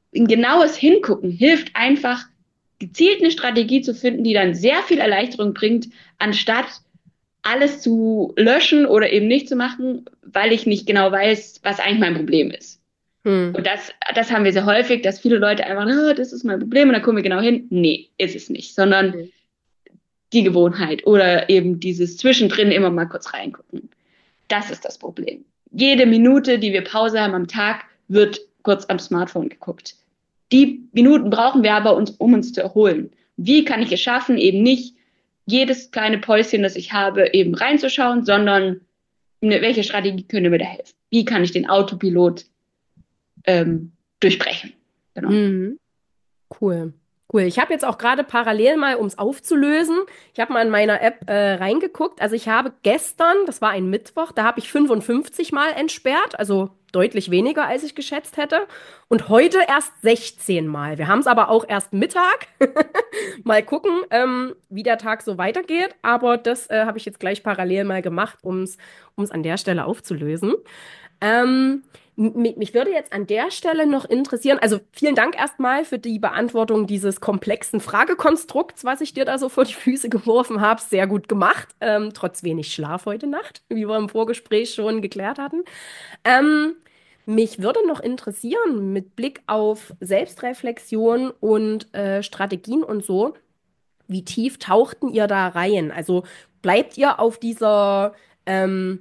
ein genaues Hingucken hilft einfach, gezielt eine Strategie zu finden, die dann sehr viel Erleichterung bringt, anstatt alles zu löschen oder eben nicht zu machen, weil ich nicht genau weiß, was eigentlich mein Problem ist. Hm. Und das, das haben wir sehr häufig, dass viele Leute einfach, oh, das ist mein Problem und dann gucken wir genau hin. Nee, ist es nicht, sondern Hm. die Gewohnheit oder eben dieses Zwischendrin immer mal kurz reingucken. Das ist das Problem. Jede Minute, die wir Pause haben am Tag, wird kurz am Smartphone geguckt. Die Minuten brauchen wir aber, uns, um uns zu erholen. Wie kann ich es schaffen, eben nicht jedes kleine Päuschen, das ich habe, eben reinzuschauen, sondern welche Strategie könnte mir da helfen? Wie kann ich den Autopilot ähm, durchbrechen? Genau. Mhm. Cool. Cool. Ich habe jetzt auch gerade parallel mal, um es aufzulösen, ich habe mal in meiner App äh, reingeguckt. Also ich habe gestern, das war ein Mittwoch, da habe ich fünfundfünfzig Mal entsperrt, also deutlich weniger, als ich geschätzt hätte. Und heute erst sechzehn Mal. Wir haben es aber auch erst Mittag. Mal gucken, ähm, wie der Tag so weitergeht. Aber das äh, habe ich jetzt gleich parallel mal gemacht, um es an der Stelle aufzulösen. Ähm, mich, mich würde jetzt an der Stelle noch interessieren, also vielen Dank erstmal für die Beantwortung dieses komplexen Fragekonstrukts, was ich dir da so vor die Füße geworfen habe. Sehr gut gemacht, ähm, trotz wenig Schlaf heute Nacht, wie wir im Vorgespräch schon geklärt hatten. Ähm, mich würde noch interessieren, mit Blick auf Selbstreflexion und äh, Strategien und so, wie tief tauchten ihr da rein? Also bleibt ihr auf dieser ähm,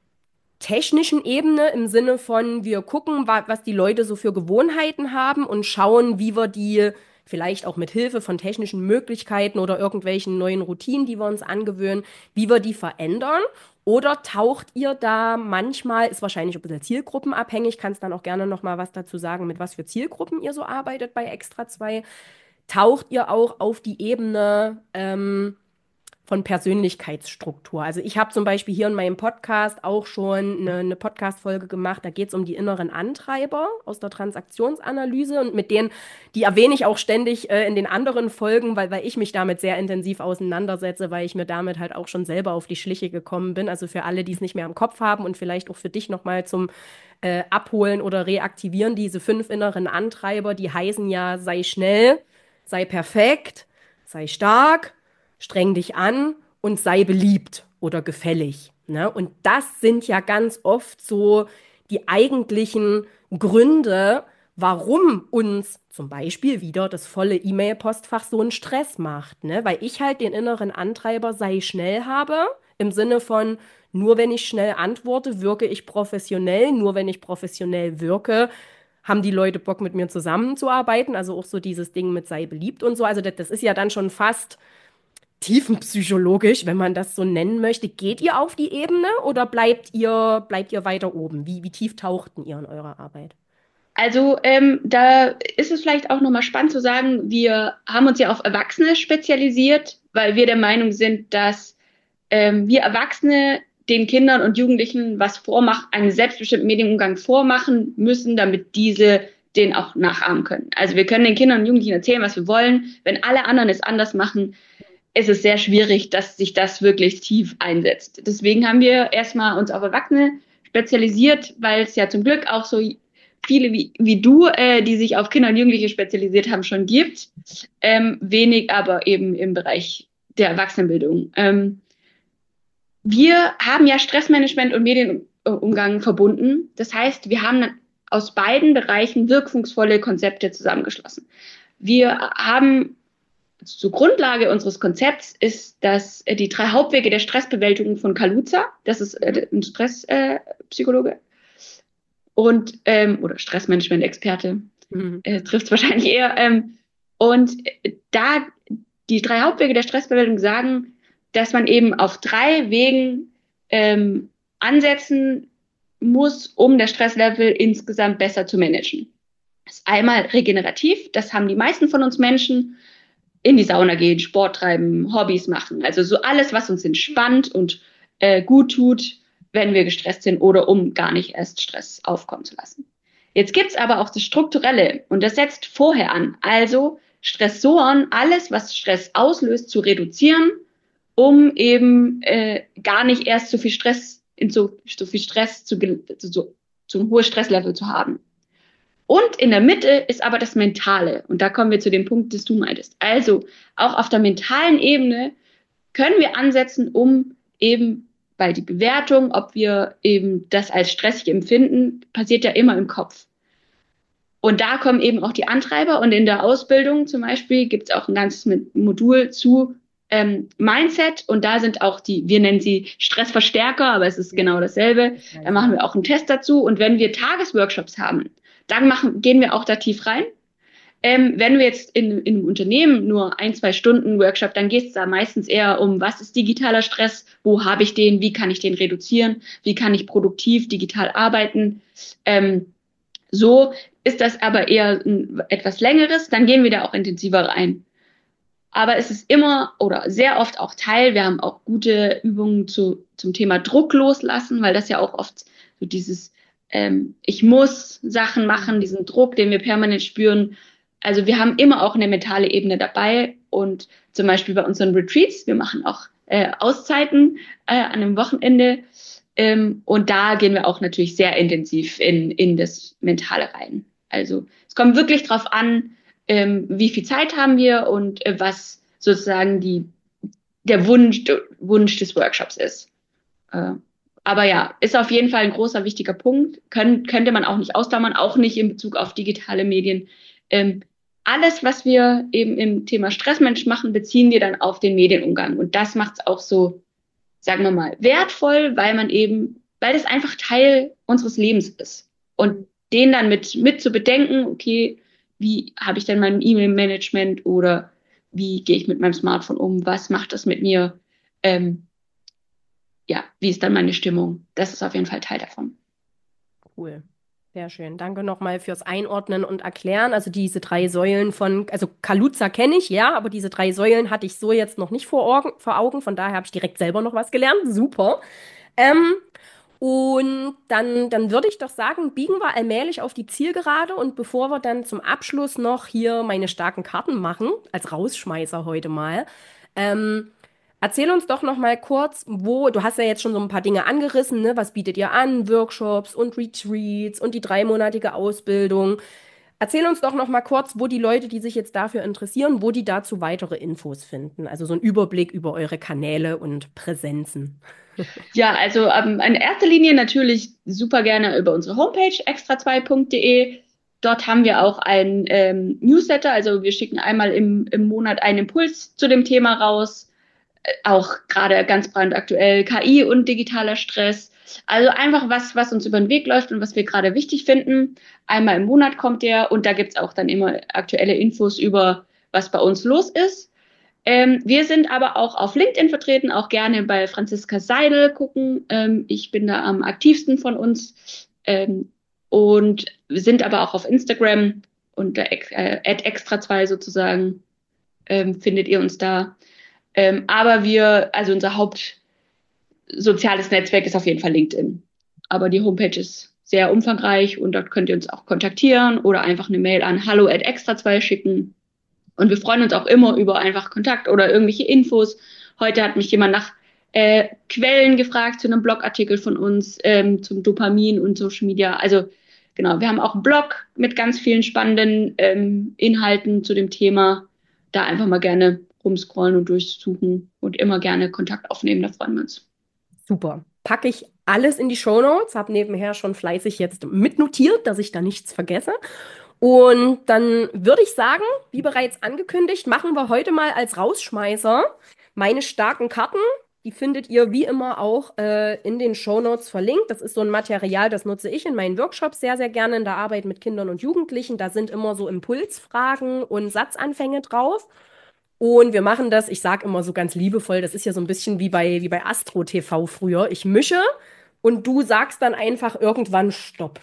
technischen Ebene im Sinne von, wir gucken, wa was die Leute so für Gewohnheiten haben und schauen, wie wir die vielleicht auch mit Hilfe von technischen Möglichkeiten oder irgendwelchen neuen Routinen, die wir uns angewöhnen, wie wir die verändern? Oder taucht ihr da manchmal, ist wahrscheinlich ein bisschen zielgruppenabhängig, kannst dann auch gerne noch mal was dazu sagen, mit was für Zielgruppen ihr so arbeitet bei Extra zwei, taucht ihr auch auf die Ebene ähm, von Persönlichkeitsstruktur. Also ich habe zum Beispiel hier in meinem Podcast auch schon eine, eine Podcast-Folge gemacht, da geht es um die inneren Antreiber aus der Transaktionsanalyse und mit denen, die erwähne ich auch ständig äh, in den anderen Folgen, weil, weil ich mich damit sehr intensiv auseinandersetze, weil ich mir damit halt auch schon selber auf die Schliche gekommen bin. Also für alle, die es nicht mehr im Kopf haben und vielleicht auch für dich nochmal zum äh, Abholen oder Reaktivieren, diese fünf inneren Antreiber, die heißen ja, sei schnell, sei perfekt, sei stark, streng dich an und sei beliebt oder gefällig. Ne? Und das sind ja ganz oft so die eigentlichen Gründe, warum uns zum Beispiel wieder das volle E-Mail-Postfach so einen Stress macht. Ne? Weil ich halt den inneren Antreiber sei schnell habe, im Sinne von, nur wenn ich schnell antworte, wirke ich professionell, nur wenn ich professionell wirke, haben die Leute Bock, mit mir zusammenzuarbeiten. Also auch so dieses Ding mit sei beliebt und so. Also das, das ist ja dann schon fast tiefenpsychologisch, wenn man das so nennen möchte. Geht ihr auf die Ebene oder bleibt ihr, bleibt ihr weiter oben? Wie, wie tief tauchten ihr in eurer Arbeit? Also ähm, da ist es vielleicht auch nochmal spannend zu sagen, wir haben uns ja auf Erwachsene spezialisiert, weil wir der Meinung sind, dass ähm, wir Erwachsene den Kindern und Jugendlichen was vormachen, einen selbstbestimmten Medienumgang vormachen müssen, damit diese den auch nachahmen können. Also wir können den Kindern und Jugendlichen erzählen, was wir wollen. Wenn alle anderen es anders machen, ist es sehr schwierig, dass sich das wirklich tief einsetzt. Deswegen haben wir erstmal uns auf Erwachsene spezialisiert, weil es ja zum Glück auch so viele wie, wie du, äh, die sich auf Kinder und Jugendliche spezialisiert haben, schon gibt. Ähm, wenig aber eben im Bereich der Erwachsenenbildung. Ähm, wir haben ja Stressmanagement und Medienumgang verbunden. Das heißt, wir haben aus beiden Bereichen wirkungsvolle Konzepte zusammengeschlossen. Wir haben zur Grundlage unseres Konzepts ist das äh, die drei Hauptwege der Stressbewältigung von Kaluza. Das ist äh, ein Stresspsychologe äh, und ähm, oder Stressmanagement-Experte. Mhm. Äh, trifft es wahrscheinlich eher. Ähm, und äh, da die drei Hauptwege der Stressbewältigung sagen, dass man eben auf drei Wegen ähm, ansetzen muss, um das Stresslevel insgesamt besser zu managen. Das ist einmal regenerativ, das haben die meisten von uns Menschen, in die Sauna gehen, Sport treiben, Hobbys machen. Also so alles, was uns entspannt und äh, gut tut, wenn wir gestresst sind oder um gar nicht erst Stress aufkommen zu lassen. Jetzt gibt's aber auch das Strukturelle und das setzt vorher an. Also Stressoren, alles, was Stress auslöst, zu reduzieren, um eben äh, gar nicht erst so viel Stress, in so, so viel Stress zu, so, so ein hohes Stresslevel zu haben. Und in der Mitte ist aber das Mentale. Und da kommen wir zu dem Punkt, das du meintest. Also auch auf der mentalen Ebene können wir ansetzen, um eben, weil die Bewertung, ob wir eben das als stressig empfinden, passiert ja immer im Kopf. Und da kommen eben auch die Antreiber. Und in der Ausbildung zum Beispiel gibt es auch ein ganzes Modul zu ähm, Mindset. Und da sind auch die, wir nennen sie Stressverstärker, aber es ist genau dasselbe. Da machen wir auch einen Test dazu. Und wenn wir Tagesworkshops haben, dann machen, gehen wir auch da tief rein. Ähm, wenn wir jetzt in, in einem Unternehmen nur ein, zwei Stunden Workshop, dann geht es da meistens eher um, was ist digitaler Stress, wo habe ich den, wie kann ich den reduzieren, wie kann ich produktiv digital arbeiten. Ähm, so ist das aber eher ein, etwas Längeres, dann gehen wir da auch intensiver rein. Aber es ist immer oder sehr oft auch Teil, wir haben auch gute Übungen zu, zum Thema Druck loslassen, weil das ja auch oft so dieses, ähm, ich muss Sachen machen, diesen Druck, den wir permanent spüren. Also wir haben immer auch eine mentale Ebene dabei und zum Beispiel bei unseren Retreats, wir machen auch äh, Auszeiten äh, an einem Wochenende ähm, und da gehen wir auch natürlich sehr intensiv in, in das Mentale rein. Also es kommt wirklich drauf an, ähm, wie viel Zeit haben wir und äh, was sozusagen die, der Wunsch, Wunsch des Workshops ist. Äh, aber ja, ist auf jeden Fall ein großer, wichtiger Punkt. Können, könnte man auch nicht ausklammern, auch nicht in Bezug auf digitale Medien. Ähm, alles, was wir eben im Thema Stressmensch machen, beziehen wir dann auf den Medienumgang. Und das macht es auch so, sagen wir mal, wertvoll, weil man eben, weil es einfach Teil unseres Lebens ist. Und den dann mit, mit zu bedenken, okay, wie habe ich denn mein E-Mail-Management oder wie gehe ich mit meinem Smartphone um? Was macht das mit mir? Ähm, ja, wie ist dann meine Stimmung? Das ist auf jeden Fall Teil davon. Cool. Sehr schön. Danke nochmal fürs Einordnen und Erklären. Also diese drei Säulen von, also Kaluza kenne ich, ja, aber diese drei Säulen hatte ich so jetzt noch nicht vor Augen, vor Augen. Von daher habe ich direkt selber noch was gelernt. Super. Ähm, und dann, dann würde ich doch sagen, biegen wir allmählich auf die Zielgerade und bevor wir dann zum Abschluss noch hier meine starken Karten machen, als Rausschmeißer heute mal, ähm, erzähl uns doch noch mal kurz, wo, du hast ja jetzt schon so ein paar Dinge angerissen, ne? Was bietet ihr an? Workshops und Retreats und die dreimonatige Ausbildung. Erzähl uns doch noch mal kurz, wo die Leute, die sich jetzt dafür interessieren, wo die dazu weitere Infos finden. Also so ein Überblick über eure Kanäle und Präsenzen. Ja, also ähm, in erster Linie natürlich super gerne über unsere Homepage extra zwei punkt de. Dort haben wir auch ein ähm, Newsletter, also wir schicken einmal im, im Monat einen Impuls zu dem Thema raus. Äh, auch gerade ganz brandaktuell K I und digitaler Stress. Also einfach was, was uns über den Weg läuft und was wir gerade wichtig finden. Einmal im Monat kommt der und da gibt's auch dann immer aktuelle Infos über, was bei uns los ist. Ähm, wir sind aber auch auf LinkedIn vertreten, auch gerne bei Franziska Seidel gucken. Ähm, ich bin da am aktivsten von uns. Ähm, und wir sind aber auch auf Instagram unter äh, extra zwei sozusagen, ähm, findet ihr uns da. Ähm, aber wir, also unser Hauptsoziales Netzwerk ist auf jeden Fall LinkedIn. Aber die Homepage ist sehr umfangreich und dort könnt ihr uns auch kontaktieren oder einfach eine Mail an hallo at extra zwei schicken. Und wir freuen uns auch immer über einfach Kontakt oder irgendwelche Infos. Heute hat mich jemand nach äh, Quellen gefragt zu einem Blogartikel von uns ähm, zum Dopamin und Social Media. Also genau, wir haben auch einen Blog mit ganz vielen spannenden ähm, Inhalten zu dem Thema. Da einfach mal gerne rumscrollen und durchsuchen und immer gerne Kontakt aufnehmen. Da freuen wir uns. Super. Packe ich alles in die Shownotes, habe nebenher schon fleißig jetzt mitnotiert, dass ich da nichts vergesse. Und dann würde ich sagen, wie bereits angekündigt, machen wir heute mal als Rausschmeißer meine starken Karten. Die findet ihr wie immer auch äh, in den Shownotes verlinkt. Das ist so ein Material, das nutze ich in meinen Workshops sehr, sehr gerne in der Arbeit mit Kindern und Jugendlichen. Da sind immer so Impulsfragen und Satzanfänge drauf. Und wir machen das, ich sage immer so ganz liebevoll, das ist ja so ein bisschen wie bei, wie bei Astro T V früher. Ich mische und du sagst dann einfach irgendwann Stopp.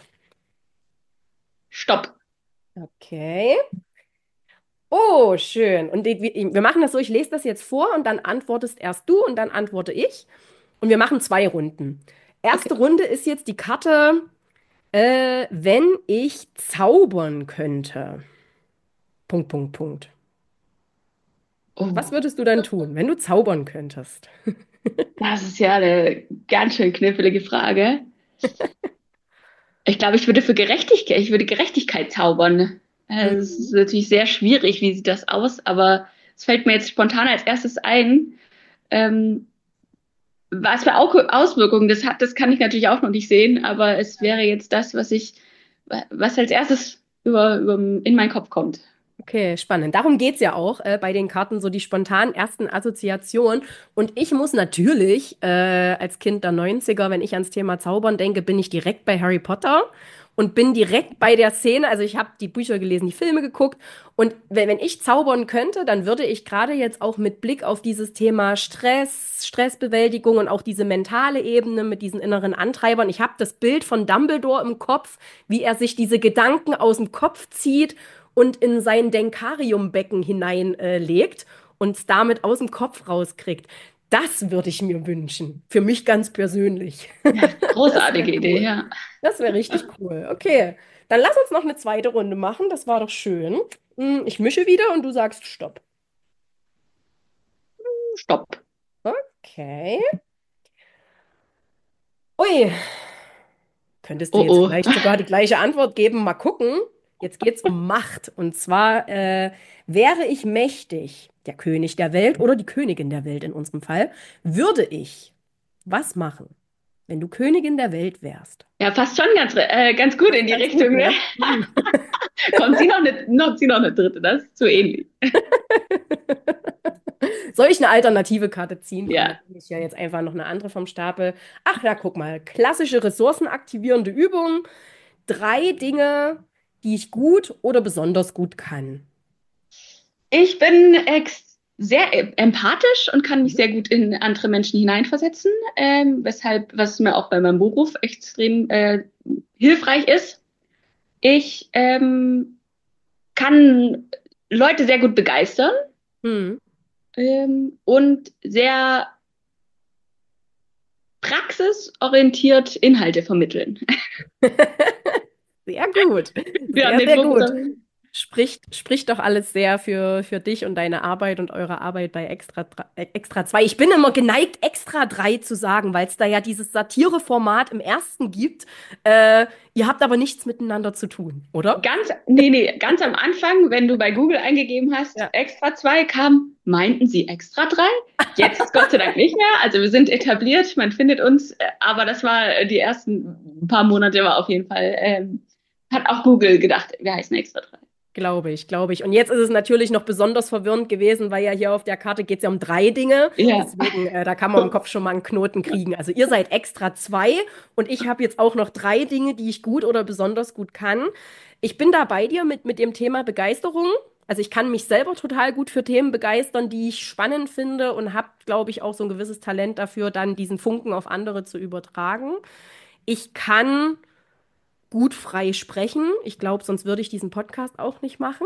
Stopp. Okay. Oh, schön. Und die- wir wir machen das so, ich lese das jetzt vor und dann antwortest erst du und dann antworte ich. Und wir machen zwei Runden. Okay. Erste Runde ist jetzt die Karte, äh, wenn ich zaubern könnte. Punkt, Punkt, Punkt. Was Oh, würdest du dann tun, wenn du zaubern könntest? das ist ja eine ganz schön knifflige Frage. Ich glaube, ich würde für Gerechtigkeit, ich würde Gerechtigkeit zaubern. Äh, Es ist Mhm. natürlich sehr schwierig, wie sieht das aus, aber es fällt mir jetzt spontan als erstes ein. Ähm, Was für Au- Auswirkungen das hat, das kann ich natürlich auch noch nicht sehen, aber es wäre jetzt das, was ich, was als erstes über, über in meinen Kopf kommt. Okay, spannend. Darum geht's ja auch äh, bei den Karten, so die spontanen ersten Assoziationen. Und ich muss natürlich äh, als Kind der Neunziger, wenn ich ans Thema Zaubern denke, bin ich direkt bei Harry Potter und bin direkt bei der Szene. Also ich habe die Bücher gelesen, die Filme geguckt. Und wenn, wenn ich zaubern könnte, dann würde ich gerade jetzt auch mit Blick auf dieses Thema Stress, Stressbewältigung und auch diese mentale Ebene mit diesen inneren Antreibern. Ich habe das Bild von Dumbledore im Kopf, wie er sich diese Gedanken aus dem Kopf zieht und in sein Denkariumbecken hineinlegt äh, legt und es damit aus dem Kopf rauskriegt. Das würde ich mir wünschen. Für mich ganz persönlich. Ja, Das wäre großartige Idee, cool. ja. Das wäre richtig cool. Okay, dann lass uns noch eine zweite Runde machen. Das war doch schön. Hm, Ich mische wieder und du sagst Stopp. Stopp. Okay. Ui, könntest du Oh jetzt oh. vielleicht sogar die gleiche Antwort geben? Mal gucken. Jetzt geht es um Macht. Und zwar, äh, wäre ich mächtig, der König der Welt oder die Königin der Welt in unserem Fall, würde ich was machen, wenn du Königin der Welt wärst? Ja, passt schon ganz, äh, ganz gut in Passt die ganz gut, Richtung, ne? ne? Hm. Kommt sie noch eine, noch, sie noch eine dritte, das ist zu ähnlich. Soll ich eine alternative Karte ziehen? Komm, dann Ja. nehme ich ja jetzt einfach noch eine andere vom Stapel. Ach ja, guck mal. Klassische ressourcenaktivierende Übung. Drei Dinge, die ich gut oder besonders gut kann. Ich bin ex sehr e- empathisch und kann mich sehr gut in andere Menschen hineinversetzen, ähm, weshalb, was mir auch bei meinem Beruf extrem äh, hilfreich ist. Ich ähm, kann Leute sehr gut begeistern Hm. ähm, und sehr praxisorientiert Inhalte vermitteln. Sehr gut. Ja, Sehr, den sehr Fokus gut. auf- Spricht, spricht doch alles sehr für, für dich und deine Arbeit und eure Arbeit bei Extra, drei- äh, Extra zwei. Ich bin immer geneigt, Extra drei zu sagen, weil es da ja dieses Satireformat im ersten gibt. Äh, ihr habt aber nichts miteinander zu tun, oder? Ganz, nee, nee, ganz am Anfang, wenn du bei Google eingegeben hast, Ja. extra zwei kam, meinten sie extra drei? Jetzt Gott sei Dank nicht mehr. Also wir sind etabliert, man findet uns, äh, aber das war äh, die ersten paar Monate war auf jeden Fall, ähm, hat auch Google gedacht, wir heißen extra drei. Glaube ich, glaube ich. Und jetzt ist es natürlich noch besonders verwirrend gewesen, weil ja hier auf der Karte geht es ja um drei Dinge. Ja. Deswegen, äh, da kann man im Kopf schon mal einen Knoten kriegen. Also ihr seid extra zwei und ich habe jetzt auch noch drei Dinge, die ich gut oder besonders gut kann. Ich bin da bei dir mit, mit dem Thema Begeisterung. Also ich kann mich selber total gut für Themen begeistern, die ich spannend finde und habe, glaube ich, auch so ein gewisses Talent dafür, dann diesen Funken auf andere zu übertragen. Ich kann gut frei sprechen. Ich glaube, sonst würde ich diesen Podcast auch nicht machen.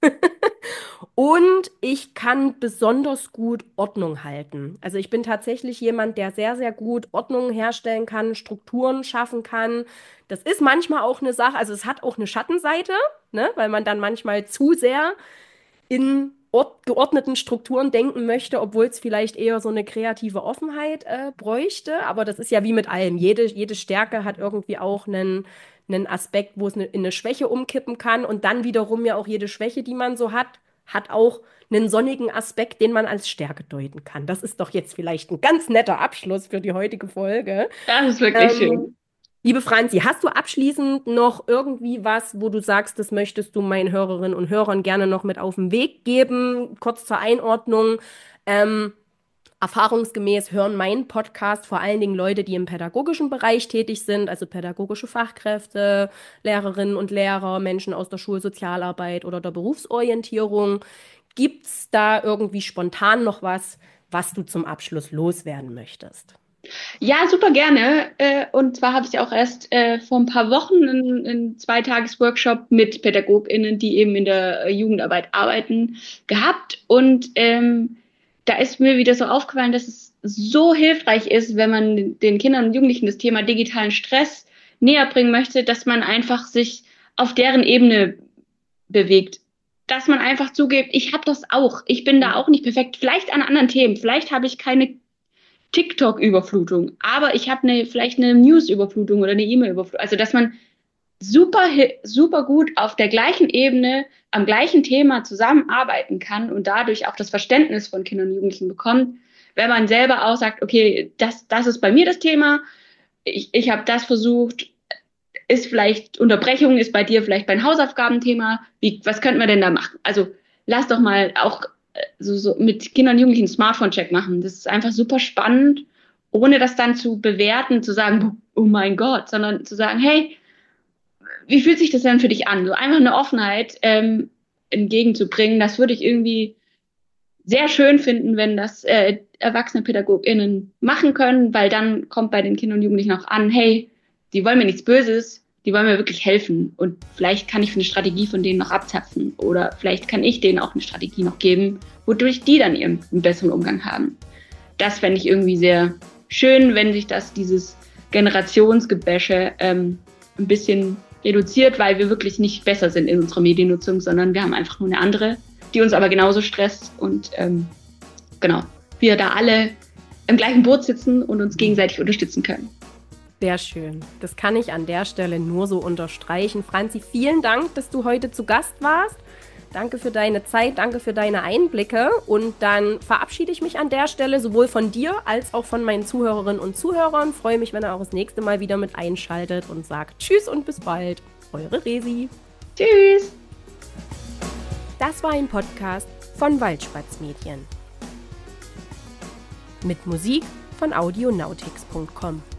Und ich kann besonders gut Ordnung halten. Also ich bin tatsächlich jemand, der sehr, sehr gut Ordnung herstellen kann, Strukturen schaffen kann. Das ist manchmal auch eine Sache, also es hat auch eine Schattenseite, ne? Weil man dann manchmal zu sehr in ort geordneten Strukturen denken möchte, obwohl es vielleicht eher so eine kreative Offenheit äh, bräuchte. Aber das ist ja wie mit allem. Jede, jede Stärke hat irgendwie auch einen, einen Aspekt, wo es eine, in eine Schwäche umkippen kann. Und dann wiederum ja auch jede Schwäche, die man so hat, hat auch einen sonnigen Aspekt, den man als Stärke deuten kann. Das ist doch jetzt vielleicht ein ganz netter Abschluss für die heutige Folge. Das ist wirklich Ähm, schön. Liebe Franzi, hast du abschließend noch irgendwie was, wo du sagst, das möchtest du meinen Hörerinnen und Hörern gerne noch mit auf den Weg geben? Kurz zur Einordnung. Ähm, Erfahrungsgemäß hören meinen Podcast vor allen Dingen Leute, die im pädagogischen Bereich tätig sind, also pädagogische Fachkräfte, Lehrerinnen und Lehrer, Menschen aus der Schulsozialarbeit oder der Berufsorientierung. Gibt's da irgendwie spontan noch was, was du zum Abschluss loswerden möchtest? Ja, super gerne. Äh, und zwar habe ich auch erst äh, vor ein paar Wochen einen, einen Zweitages-Workshop mit PädagogInnen, die eben in der äh, Jugendarbeit arbeiten, gehabt. Und ähm, da ist mir wieder so aufgefallen, dass es so hilfreich ist, wenn man den Kindern und Jugendlichen das Thema digitalen Stress näher bringen möchte, dass man einfach sich auf deren Ebene bewegt. Dass man einfach zugibt, ich habe das auch. Ich bin da Mhm. auch nicht perfekt. Vielleicht an anderen Themen. Vielleicht habe ich keine TikTok-Überflutung, aber ich habe eine, vielleicht eine News-Überflutung oder eine E-Mail-Überflutung. Also, dass man super, super gut auf der gleichen Ebene, am gleichen Thema zusammenarbeiten kann und dadurch auch das Verständnis von Kindern und Jugendlichen bekommt, wenn man selber auch sagt, okay, das, das ist bei mir das Thema, ich, ich habe das versucht, ist vielleicht Unterbrechung, ist bei dir vielleicht beim Hausaufgabenthema, wie, was könnten wir denn da machen? Also lass doch mal auch so, so mit Kindern und Jugendlichen einen Smartphone-Check machen. Das ist einfach super spannend, ohne das dann zu bewerten, zu sagen, oh mein Gott, sondern zu sagen, hey, wie fühlt sich das denn für dich an? So einfach eine Offenheit ähm, entgegenzubringen, das würde ich irgendwie sehr schön finden, wenn das äh, erwachsene PädagogInnen machen können, weil dann kommt bei den Kindern und Jugendlichen auch an, hey, die wollen mir nichts Böses, die wollen mir wirklich helfen und vielleicht kann ich für eine Strategie von denen noch abzapfen oder vielleicht kann ich denen auch eine Strategie noch geben, wodurch die dann ihren einen besseren Umgang haben. Das fände ich irgendwie sehr schön, wenn sich das, dieses Generationsgebäsche ähm, ein bisschen reduziert, weil wir wirklich nicht besser sind in unserer Mediennutzung, sondern wir haben einfach nur eine andere, die uns aber genauso stresst und ähm, genau, wir da alle im gleichen Boot sitzen und uns gegenseitig unterstützen können. Sehr schön. Das kann ich an der Stelle nur so unterstreichen. Franzi, vielen Dank, dass du heute zu Gast warst. Danke für deine Zeit, danke für deine Einblicke und dann verabschiede ich mich an der Stelle sowohl von dir als auch von meinen Zuhörerinnen und Zuhörern. Freue mich, wenn ihr auch das nächste Mal wieder mit einschaltet und sagt Tschüss und bis bald. Eure Resi. Tschüss. Das war ein Podcast von Waldspatz Medien. Mit Musik von audionautics punkt com.